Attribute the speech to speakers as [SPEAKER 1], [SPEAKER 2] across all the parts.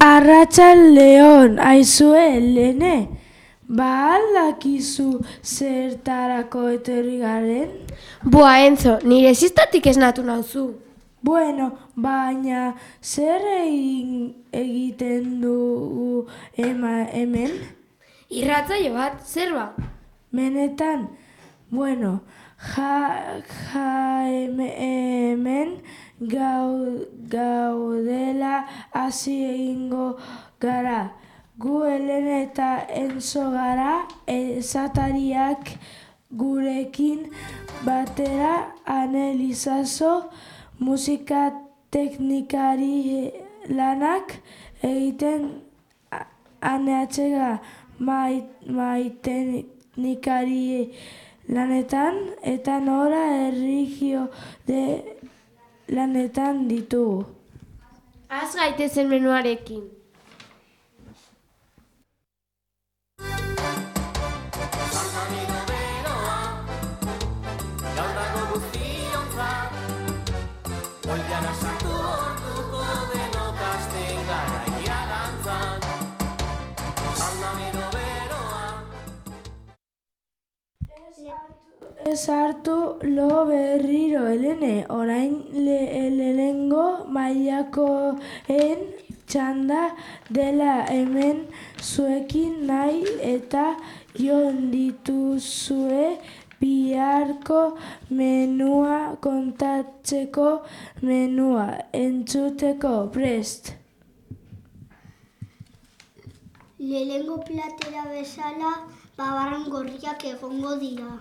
[SPEAKER 1] Arratsaldeon, aizue, Helene, ba al dakizu zertarako etorri garen?
[SPEAKER 2] Boa, Enzo, nire zistatik esnatu nauzu.
[SPEAKER 1] Bueno, baina zer egiten dugu hemen?
[SPEAKER 2] Irratsaio bat, zer ba?
[SPEAKER 1] Benetan, bueno, hemen gaudela hasi egingo gara. Gu Helene eta Enzo gara esatariak gurekin batera analizazo musika teknikari lanak egiten aneatzega teknikari lanetan eta nora erregio de lanetan ditugu.
[SPEAKER 2] Az gaitezen menuarekin.
[SPEAKER 1] Ez hartu lo berriro, Helene, orain lehenengo mailakoen txanda dela hemen zuekin nahi eta jon dituzue biharko menua kontatzeko menua entzuteko prest.
[SPEAKER 3] Lehenengo platera bezala babarran gorriak egongo dira.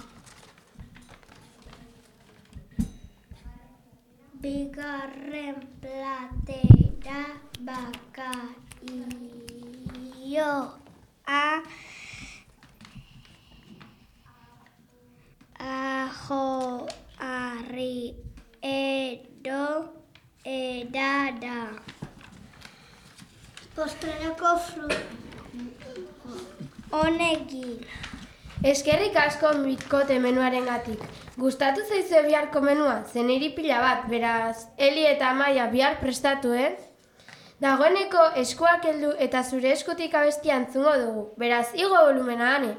[SPEAKER 3] Bigarren platera bakaioa, ajo, arri, edo, edada. Postrerako honekin.
[SPEAKER 2] Eskerrik asko mitkote menuarengatik. Gustatu zaizue biharko menua, zen niri pila bat, beraz, Eli eta Amaia bihar prestatu, Dagoeneko eskuak heldu eta zure eskutik abestia entzungo dugu, beraz, igo volumena, ane.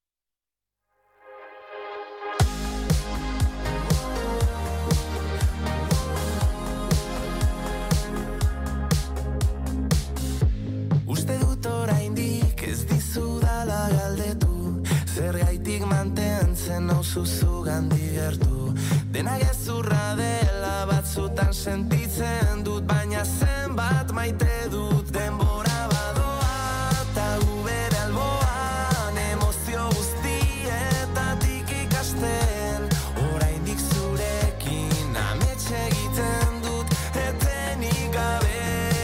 [SPEAKER 4] Uste dut oraindik ez dizudala galdetu, zergaitik mantentzen nauzu zugandik gertu. Dena gezurra dela batzutan sentitzen dut, baina zenbat maite dut denbora badoa, eta gu bere alboan emozio guztietatik ikasten. Oraindik zurekin amets egiten dut etenik gabe,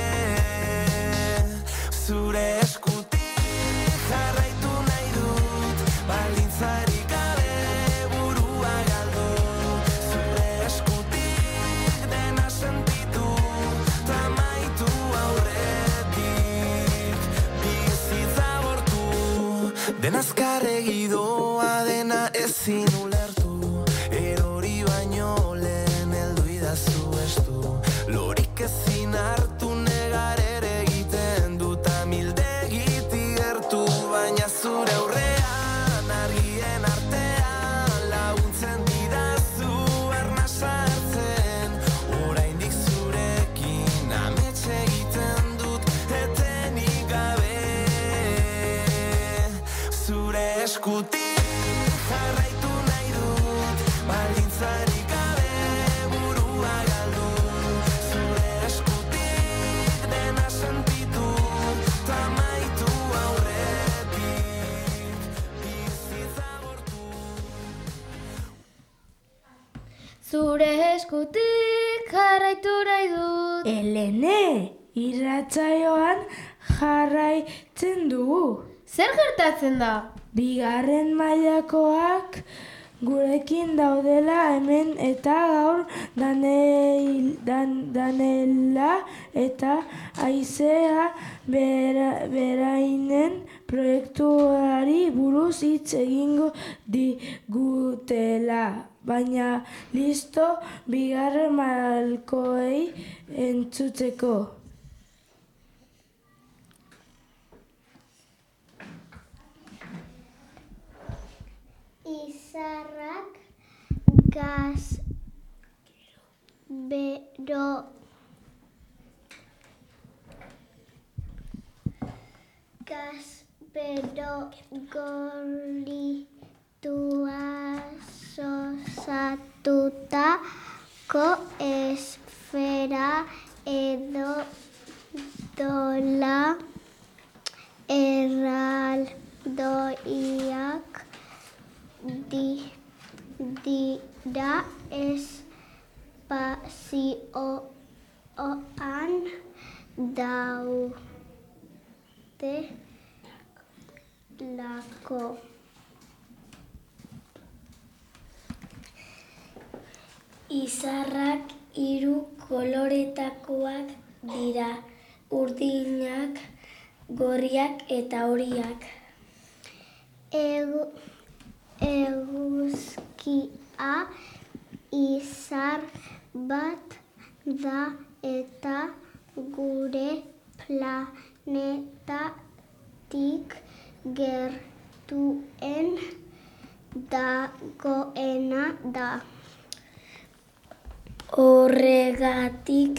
[SPEAKER 4] zure eskutik jarraitu nahi dut, baldintzarik gabe burua galdu. Zure eskutik dena sentitu, tamaitu aurretik bizitza bortu. Dena azkarregi doa, dena ezin ulertu, erori baino lehen heldu idazu estu. Lorik ezin hartu negar ere egiten dut amildegitik gertu, baina zure aurrean argien artean laguntzen didazu arnasa hartzen. Oraindik zurekin amets egiten dut etenik gabe, zure eskutik jarraitu nahi dut, baldintzarik gabe burua galdu. Zure eskutik dena sentitu, tamaitu aurretik bizitza bortu.
[SPEAKER 2] Zure eskutik jarraitu nahi dut.
[SPEAKER 1] Helene, irratsaioan jarraitzen dugu.
[SPEAKER 2] Zer gertatzen da?
[SPEAKER 1] Bigarren mailakoak gurekin daudela hemen eta gaur Danela eta Aizea berainen proiektuari buruz hitz egingo digutela. Baina listo bigarren malkoei entzuteko.
[SPEAKER 3] Izarrak gazbero gorritua osatutako esfera edo dola erraldoiak dira espazioan daudelako. Izarrak 3 koloretakoak dira, urdinak, gorriak eta horiak. Eguzkia izar bat da eta gure planetatik gertuen dagoena da. Horregatik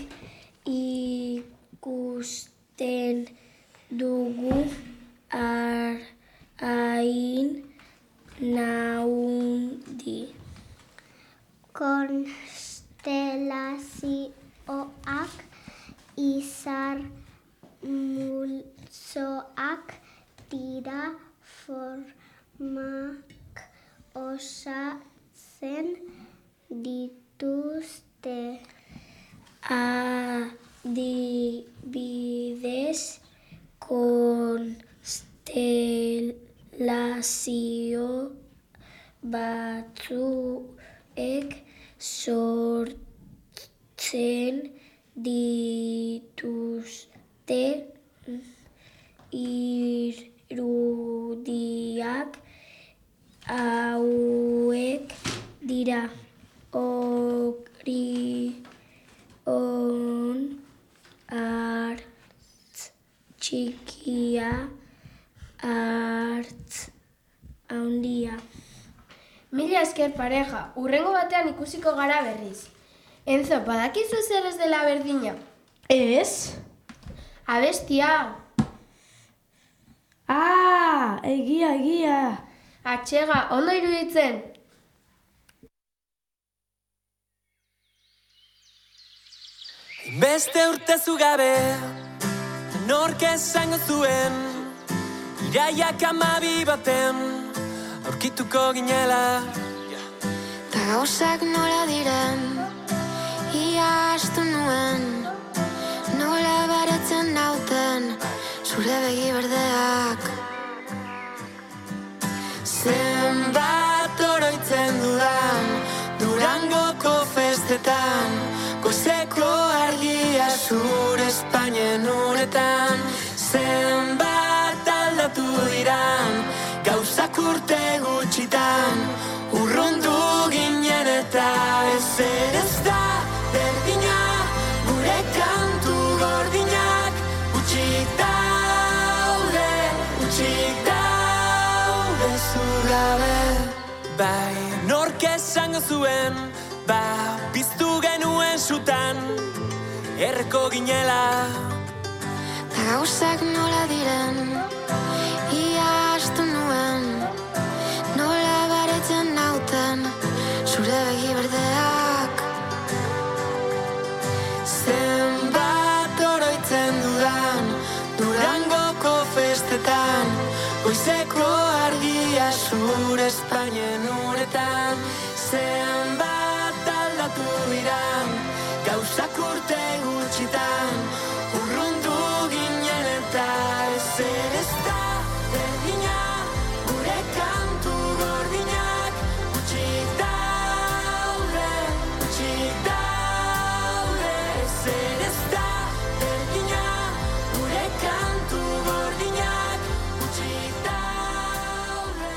[SPEAKER 3] ikusten dugu hain handi. Konstelazioak izar multzoak dira, formak osatzen dituzte. Adibidez, konstelazio batzuek sortzen dituzte irudiak. Hauek dira Orion, Artz txikia, Artz handia.
[SPEAKER 2] Mila esker pareja, hurrengo batean ikusiko gara berriz. Enzo, badakizu zer ez dela berdina?
[SPEAKER 1] Ez?
[SPEAKER 2] Abestia!
[SPEAKER 1] Egia.
[SPEAKER 2] Atxega, ondo iruditzen?
[SPEAKER 4] Beste urte zugabe, nork esango zuen, iraiak 12 baten, aurkituko ginela.
[SPEAKER 5] Ta gauzak nola diren, ia astu nuen, nola baretzen nauten, zure begi berdeak.
[SPEAKER 4] Zenbat oroitzen dudan, Durangoko festetan, goizeko argia zure Espainien uretan. Zenbat aldatu diran, gauzak urte gutxitan, urrundu ginen eta ezer ez da berdina, gure kantu gordinak utxik daude zugabe. Bai, nork esango zuen, piztu genuen sutan, erreko ginela.
[SPEAKER 5] Ta gauzak nola diren, ia astu nuen, nola baretzen nauten, zure begi berdeak.
[SPEAKER 4] Zenbat oroitzen dudan, Durangoko festetan, goizeko argia zure Espainien uretan. Zenbat aldatu diran, gauzak urte gutxitan, urrundu ginen eta ezer ez da berdina, gure kantu gordinak utxik daude, ezer ez da berdina, gure kantu gordinak utxik daude.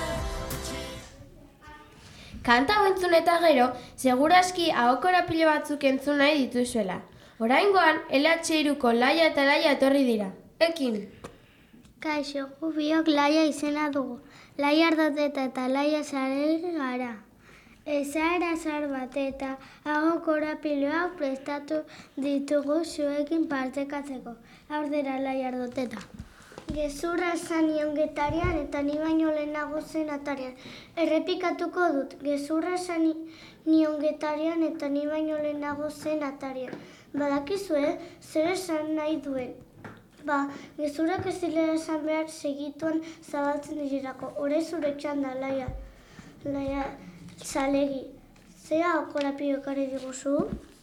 [SPEAKER 2] Kanta hau entzun eta gero, seguraski ahokora-pilo batzuk entzun nahi dituzuela. Oraingoan, LH3ko Laia eta Laia etorri dira. Ekin!
[SPEAKER 3] Kaixo, gu biok Laia izena dugu. Laia Ardoteta eta Laia Sarel gara. Ezaera zar bat eta hago korapiloak prestatu ditugu zuekin partekatzeko. Aurdera Laia Ardoteta. Gezurra esan nion getarian eta ni baino lehenago zen atarian. Errepikatuko dut, gezurra esan nion getarian eta ni baino lehenago zen atarian. Badakizue, zer esan nahi duen. Gezurrak ez dira esan behar segituan zabaltzen direlako. Hore zure txanda, Laia Zalegi. Zera korapio ekarri diguzu?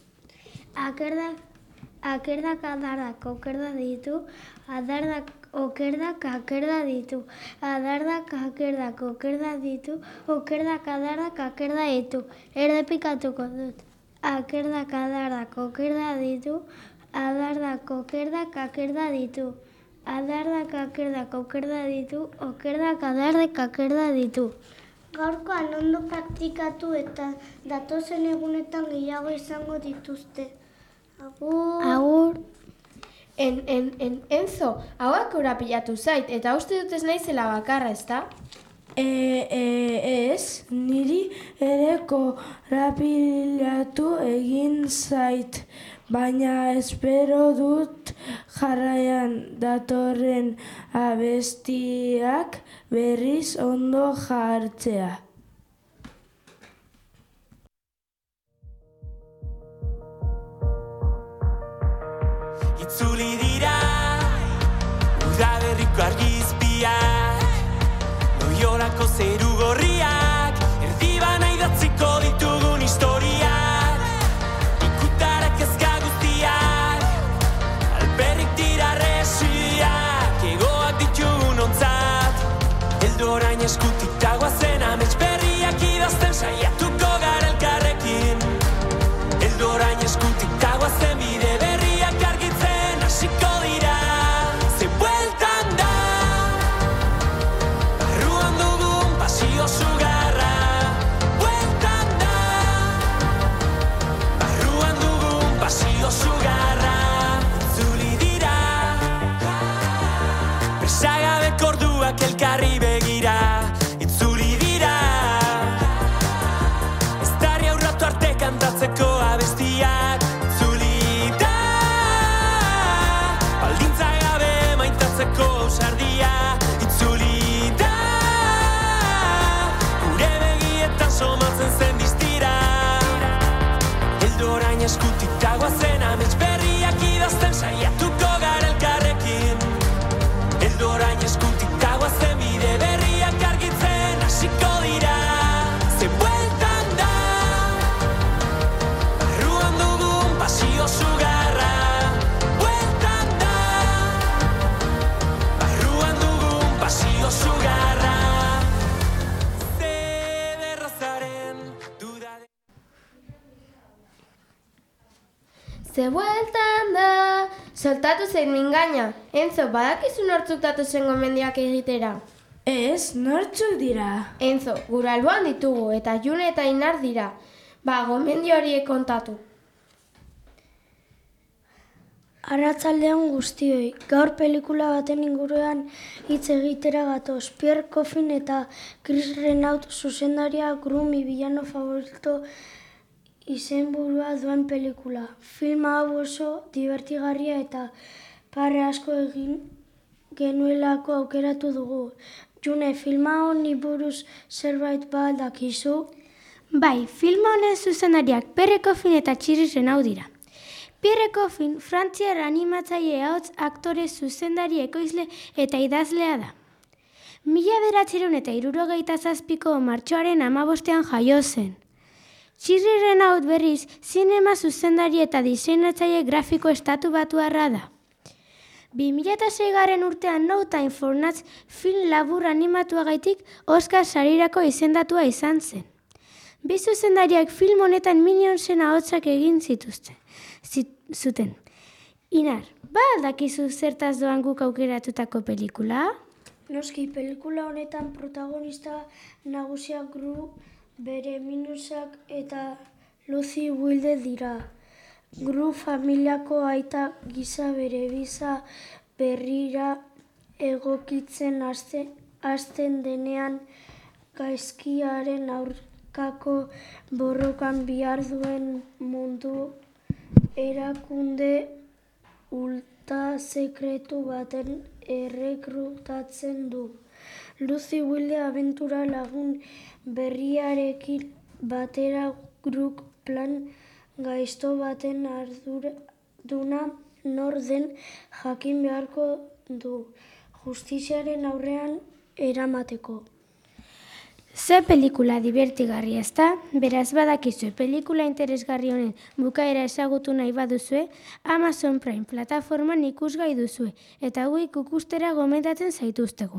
[SPEAKER 3] Akerdak adardak okerda ditu, adardak okerdak akerda ditu, adardak akerdak okerda ditu, okerdak adardak akerda ditu. Errepikatuko dut. Akerdak adardak okerda ditu, adardak okerdak akerda ditu, adardak akerdak okerda ditu, okerdak adardak akerda ditu. Gaurkoan ondo praktikatu eta datozen egunetan gehiago izango dituzte. Agur.
[SPEAKER 2] Enzo, hauak korapilatu zait, eta uste dut ez naizela bakarra, ezta?
[SPEAKER 1] Ez, niri ere korapilatu egin zait, baina espero dut jarraian datorren abestiak berriz ondo jartzea.
[SPEAKER 4] Itzuli dira, udaberriko argizpiak, Loiolako zeru gorriak, erdibana idatziko ditugun historiak, ikutarak ezka guztiak, alperrik dira resiak, egoak ditugun ontzat, eldorain eskutik dagoazen amets berriak idazten saiatuko gara elkarrekin, eldorain eskutik dagoazen bide berriak argitzen hasiko dira, ze bueltan da, barruan dugun pasio sugarra, bueltan da, barruan dugun pasio sugarra, itzuli dira, presagabeko orduak elkarri begira, itzuli dira, eztarri aurratu arte kantatzeko abestiak, itzuli da, baldintza gabe maintatzeko ausardia, itzuli da, gure begietan somatzen zen distira, eldorain eskutik dagoazen amets berriak idazten saiatuko gara elkarrekin, eldorain eskutik dagoazen bide berriak argitzen hasiko dira, ze bueltan da, barruan dugun pasio sugarra, bueltan da, barruan dugun pasio sugarra, zederrazaren dudade.
[SPEAKER 2] Ze bueltan da, soltatu zein mingaina. Enzo, badakizu nortzuk datozen gomendiak egitera?
[SPEAKER 1] Ez, nortzuk dira?
[SPEAKER 2] Enzo, gure alboan ditugu, eta June eta Inar dira. Gomendio horiek kontatu.
[SPEAKER 3] Arratsaldean guztioi, gaur pelikula baten inguruan hitz egitera gatoz. Pierre Coffin eta Chris Renaud zuzendaria Grumi villano favorito izenburua duen pelikula. Filma hau oso divertigarria eta parre asko egin genuelako aukeratu dugu. June, filma honi buruz zerbait bat dakizu?
[SPEAKER 6] Bai, filma honen zuzendariak Pierre Coffin eta Chris Renaud dira. Pierre Coffin, frantziar animatzaile ahots aktore zuzendari ekoizle eta idazlea da. 1967ko martxoaren 15ean jaio zen. Chris Renaud berriz zinema zuzendari eta diseinatzaile grafiko estatubatuarra da. 2006 urtean No Time for Nuts film labur animatuagaitik Oscar sarirako izendatua izan zen. Bi zuzendariak film honetan Minionsen ahotsak egin zuten. Inar, dakizu zertaz doan guk aukeratutako pelikula?
[SPEAKER 3] Noski, pelikula honetan protagonista nagusiak Gru, bere minusak eta Lucy Wilde dira. Gru familiako aita gisa bere biza berrira egokitzen hasten denean gaizkiaren aurkako borrokan behar duen mundu erakunde ultra sekretu baten errekrutatzen du. Lucy Wilde abentura lagun berriarekin batera Group plan gaizto baten arduna nor den jakin beharko du justiziaren aurrean eramateko.
[SPEAKER 6] Ze pelikula divertigarria ezta? Beraz badakizue pelikula interesgarri honen bukaera ezagutu nahi baduzue, Amazon Prime plataforman ikusgai duzue eta gu ikustera gomendatzen zaituztegu.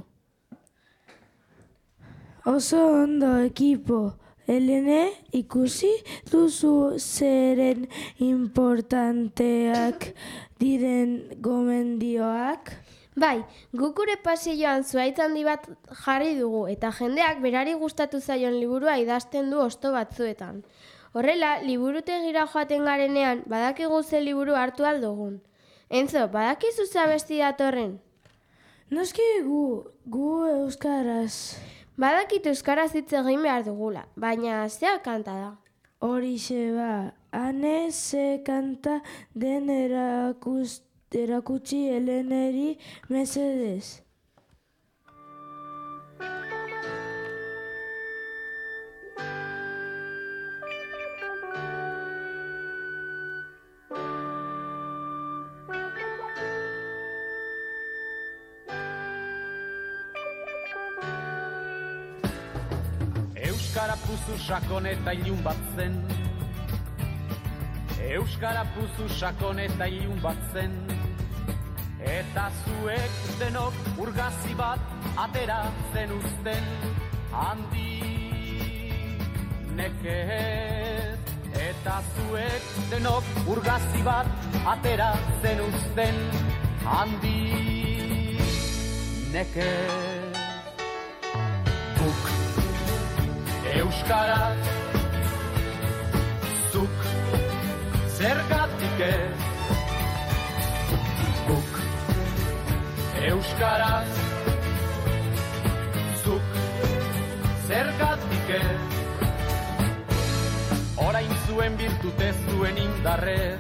[SPEAKER 1] Oso ondo ekipo, Helene, ikusi duzu zeren importanteak diren gomendioak?
[SPEAKER 2] Bai, guk gure pasilloan zuhaitz handi bat jarri dugu eta jendeak berari gustatu zaion liburua idazten du hosto batzuetan. Horrela, liburutegira joaten garenean badakigu ze liburu hartu aldugun. Enzo, badakizu ze abesti datorren?
[SPEAKER 1] Noski gu euskaraz.
[SPEAKER 2] Badakit euskaraz hitz egin behar dugula, baina zea kanta da.
[SPEAKER 1] Horixe ba, ane ze kanta den erakutsi Heleneri mesedez.
[SPEAKER 4] Euskara puzu sakon eta ilun bat zen. Euskara puzu sakon eta ilun bat zen. Eta zuek denok urgazi bat atera zen uzten. Handi nekez. Eta zuek denok urgazi bat atera zen uzten. Handi nekez. Euskaraz, zuk, zergatik ez. Guk, euskaraz, zuk, zergatik ez. Orain zuen birtute zuen indarrez.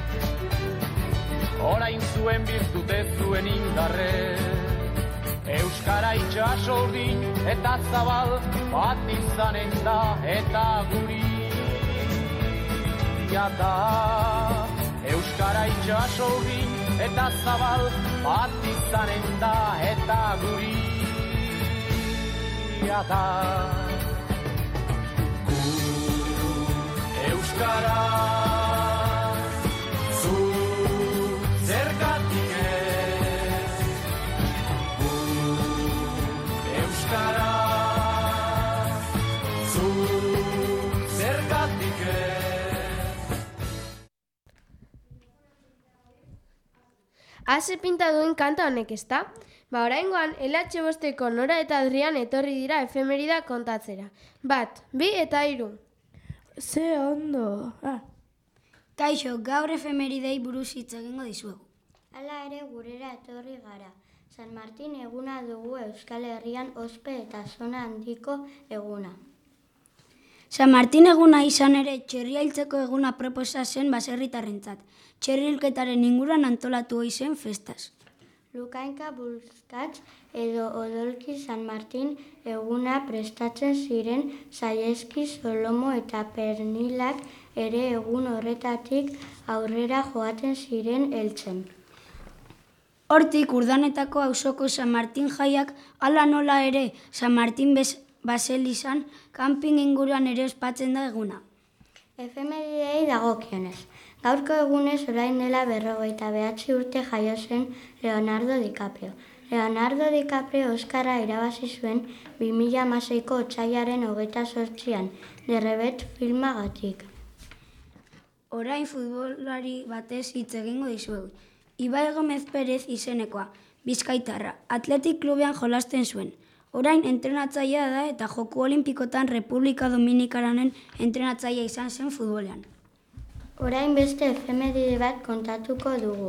[SPEAKER 4] Orain zuen birtute zuen indarrez. Euskara itxaso urdin eta zabal bat izanen da eta guria da. Euskara itxaso urdin eta zabal bat izanen da eta guria da. Euskara zu zergatik
[SPEAKER 2] Ase pinta duen kanta honek ezta? Ba oraingoan LH bosteko Nora eta Adrian etorri dira efemerida kontatzera. 1, 2 eta 3.
[SPEAKER 1] Ze ondo.
[SPEAKER 7] Kaixo, gaur efemeridei buruz hitz egingo dizuegu.
[SPEAKER 3] Hala ere gurera etorri gara. San Martin eguna dugu Euskal Herrian ospe eta zona handiko eguna.
[SPEAKER 7] San Martin eguna izan ere txerria hiltzeko eguna proposa zen baserritarrentzat. Txerri hilketaren inguruan antolatu ohi zen festaz.
[SPEAKER 3] Lukainka Bulskatz edo Odolki San Martin eguna prestatzen ziren Zaleski, Solomo eta Pernilak ere egun horretatik aurrera joaten ziren heltzen.
[SPEAKER 7] Hortik urdanetako auzoko San Martin jaiak hala nola ere San Martin baselizan kanping inguruan ere ospatzen da eguna.
[SPEAKER 3] Efemeridei dagokionez. Gaurko egunez orain dela 59 urte jaio zen Leonardo DiCaprio. Leonardo DiCaprio Oskarra irabazi zuen 2016ko otsailaren 28an, The Rebet filmagatik.
[SPEAKER 7] Orain futbolari batez hitz egingo dizuegu. Ibai Gomez Perez izenekoa, Bizkaitarra, Athletic klubean jolasten zuen. Orain entrenatzailea da eta Joko Olimpikotan Republika Dominikananen entrenatzailea izan zen futbolean.
[SPEAKER 3] Orain beste efemeride bat kontatuko dugu.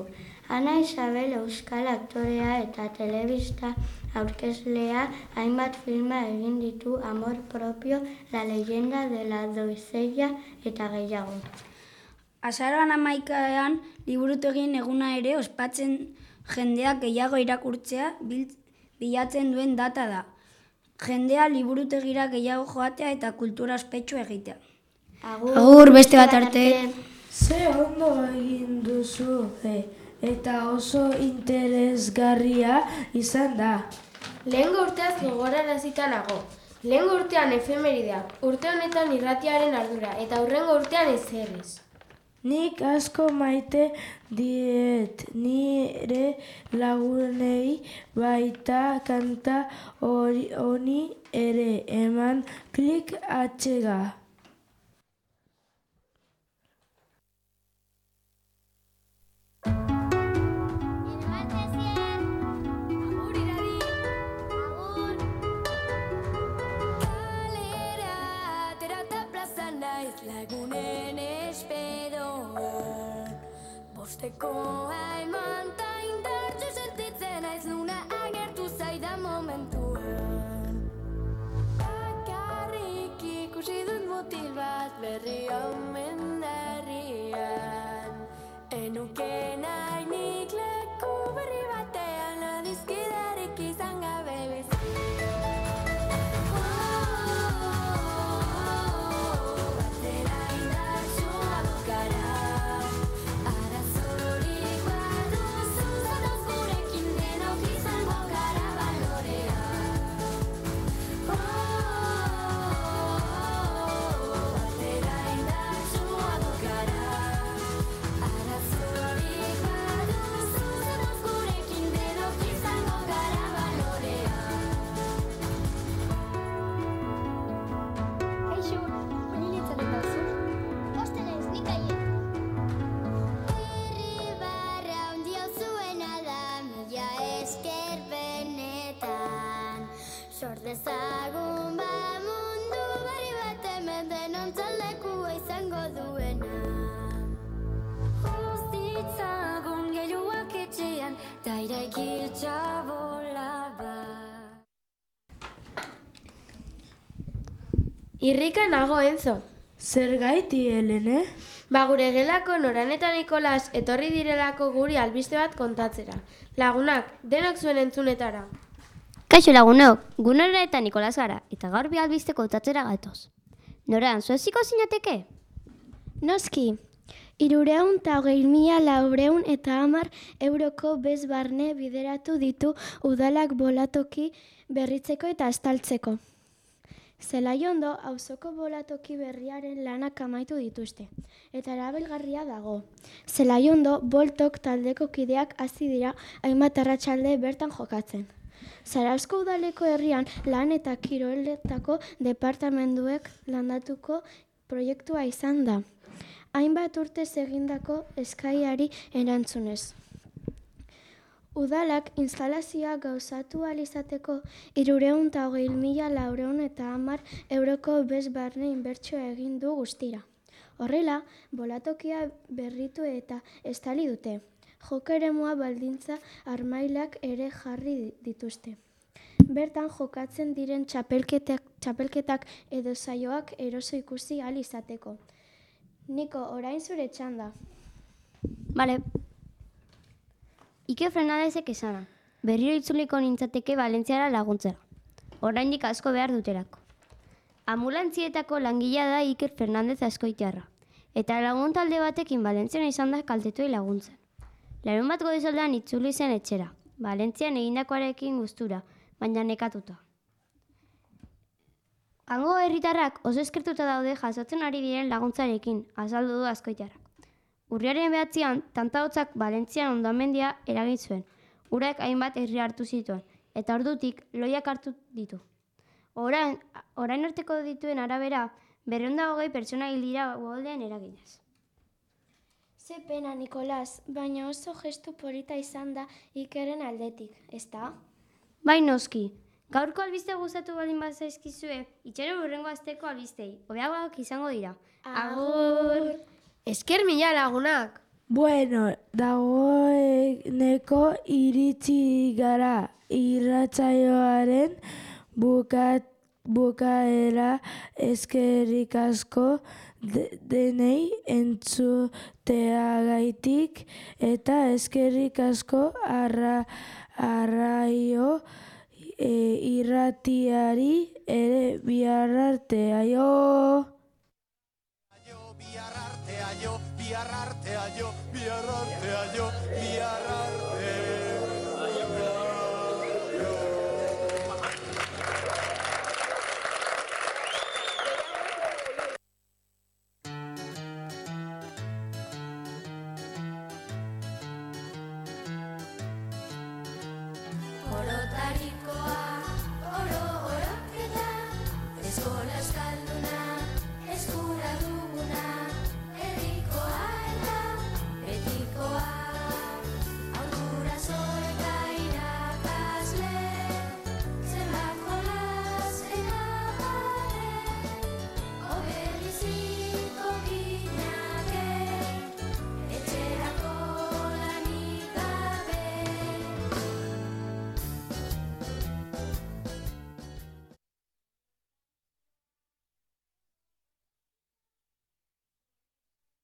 [SPEAKER 3] Ana Isabel euskal aktorea eta telebista aurkezlea, hainbat filma egin ditu, Amor propio, La leyenda de la doncella eta gehiago.
[SPEAKER 7] Azaroan 11ean liburutegien eguna ere ospatzen jendeak gehiago irakurtzea bilatzen duen data da. Jendea liburutegira gehiago joatea eta kultura ospetsu egitea.
[SPEAKER 3] Agur, beste bat arte.
[SPEAKER 1] Ze ondo egin duzu, eta oso interesgarria izan da.
[SPEAKER 2] Lehengo urteaz gogorarazita nago. Lehengo urtean efemerideak, urte honetan irratiaren ardura, eta hurrengo urtean ezerrez.
[SPEAKER 1] Nik asko maite diet nire lagunei, baita kanta honi ere, eman klik atxega.
[SPEAKER 5] Lagunen espedoan Bosteko haiman ta indartxo sentitzen aiz luna agertu zaidan momentuan Bakarrik ikusi dut mutil bat berri omen herrian Enuke nahi nik leku berri batean adizkidarik izan gabe bizi Dezagun ba mundu berri bat hemen denon txaldekua izango duena Guztitzagun gehiuak etxean ta iraikitza bola bat
[SPEAKER 2] Irrika nago, Enzo.
[SPEAKER 1] Zer gaiti, Helene?
[SPEAKER 2] Ba gure gelako Noran eta Nikolas etorri direlako guri albiste bat kontatzera. Lagunak, denok zuen entzunetara.
[SPEAKER 8] Kaixo lagunok, gu Nora eta Nikolas gara, eta gaur bi albiste kontatzera gatoz. Noran, zueziko zinateke?
[SPEAKER 6] Noski, 320.410 euroko bez barne bideratu ditu udalak bolatoki berritzeko eta estaltzeko. Zelaiondo, auzoko bolatoki berriaren lanak amaitu dituzte, eta erabilgarria dago. Zelaiondo, boltok taldeko kideak hasi dira hainbat arratsalde bertan jokatzen. Zarauzko udaleko herrian lan eta kiroletako departamenduek landatuko proiektua izan da. Hainbat urtez egindako eskaiari erantzunez. Udalak instalazioa gauzatu ahal izateko 320.410 euroko bez barne inbertsioa egin du guztira. Horrela, bolatokia berritu eta estali dute. Joko eremua baldintza armailak ere jarri dituzte. Bertan jokatzen diren txapelketak edo saioak eroso ikusi ahal izateko. Niko, orain zure txanda.
[SPEAKER 8] Bale. Iker Fernandezek esana. Berriro itzuliko nintzateke Valentziara laguntzera. Oraindik asko behar duterako. Ambulantzietako langilea da Iker Fernandez askoitiarra. Eta lagun talde batekin Valentzian izan da kaltetuei laguntzen. Larun bat goizaldean itzuli zen etxera. Valentzian egindakoarekin gustura, baina nekatuta. Hango herritarrak oso eskertuta daude jasotzen ari diren laguntzarekin, azaldu du askoitiarrak. Urriaren 9an, tantahotzak Valentzian hondamendia eragin zuen. Urak hainbat herri hartu zituen, eta ordutik loiak hartu ditu. Orain arteko dituen arabera, 220 pertsona hil dira uholdean eraginez.
[SPEAKER 6] Ze pena, Nikolas, baina oso gestu polita izan da Ikerren aldetik, ezta?
[SPEAKER 8] Bai noski, gaurko albiste gustatu baldin bazaizkizue, itxaron hurrengo asteko albistei, hobeagoak izango dira.
[SPEAKER 6] Agur!
[SPEAKER 2] Esker mila lagunak!
[SPEAKER 1] Bueno, dagoeneko iritsi gara irratsaioaren bukaera. Eskerrik asko denei entzuteagaitik eta eskerrik asko arraio irratiari ere. Bihar arte, aio!
[SPEAKER 9] Bihar arte, aio, bihar arte, aio, bihar arte, aio, bihar arte.